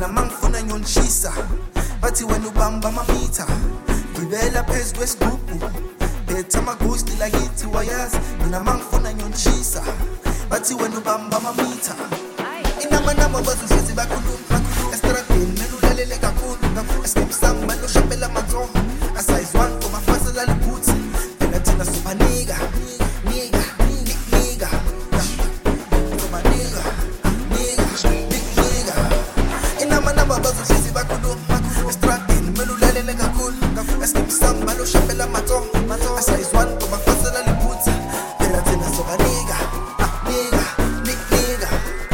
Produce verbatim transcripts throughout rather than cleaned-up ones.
mina mangifuna nyonishisa bathi wena ubamba amamitha gibela phezu kwesigubhu betha amagusti lakithi wayazi mina mangifuna nyonishisa bathi wena ubamba amamitha inama nama bazuhlezi bakhuluma estradini melu lalele kakhulu escape sami balo shapela mazo asize one for mafasa laliphuthi phela thina supanika nika nika supanika nika nika inama nama bazuhlezi bakhuluma estradini melu lalele kakhulu escape sami balo shapela mazo asize one for mafasa laliphuthi phela thina supanika nika nika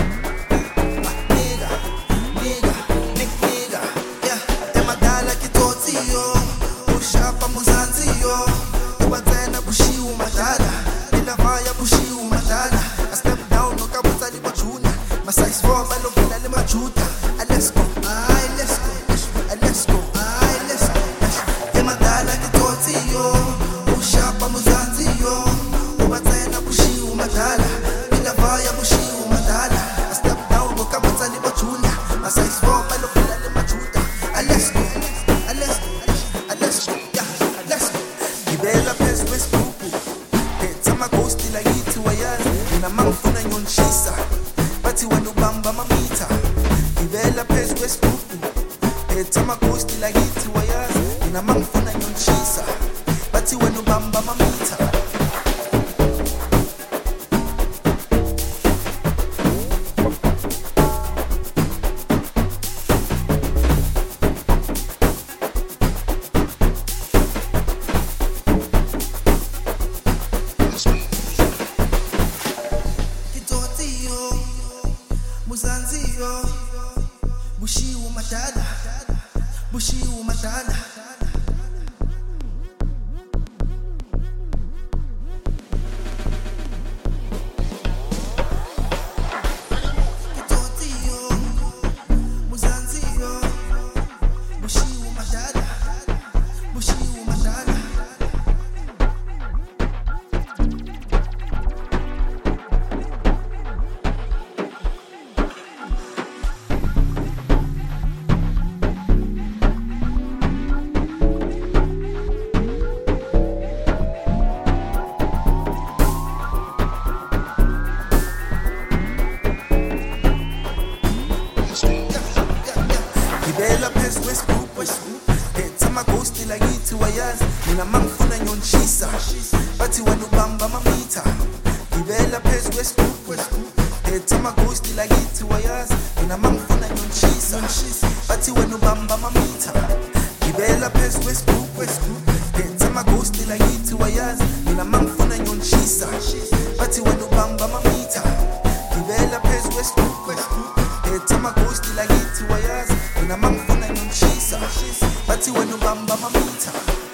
Size four, man, look at the machuta. Let's go, aye, let's go, let's go, aye, let's go. Emadala kitotio, ushapa muzanzio, ubatena bushi umadala, ilavaya bushi umadala. I step down, look at the machuta. My size four, man, look at the machuta. Let's go, let's go, let's go, yeah, let's go. Gibela pes west pupu, tama ghosti la yitu wayazi, ina mangfuna nyonshisa. Bathi wena ubamba amamitha gibela phezu kwesigubhu etha amagusti lakithi wayazi mina mangifuna nyonishisa bathi wena ubamba amamitha Muzanzio, Bushi umadala, Bushi umadala. Kitotio, Muzanzio, Bushi umadala, Bushi umadala. Gibela phezu kwesigubhu etha amagusti lakithi wayazi mina mangifuna nyonishisa bathi wena ubamba amamitha gibela phezu kwesigubhu etha amagusti lakithi wayazi mina mangifuna nyonishisa bathi wena ubamba amamitha gibela phezu kwesigubhu etha amagusti lakithi wayazi mina mangifuna nyonishisa bathi wena ubamba amamitha gibela phezu kwesigubhu etha amagusti lakithi wayazi mina mangifuna nyonishisa bathi wena ubamba amamitha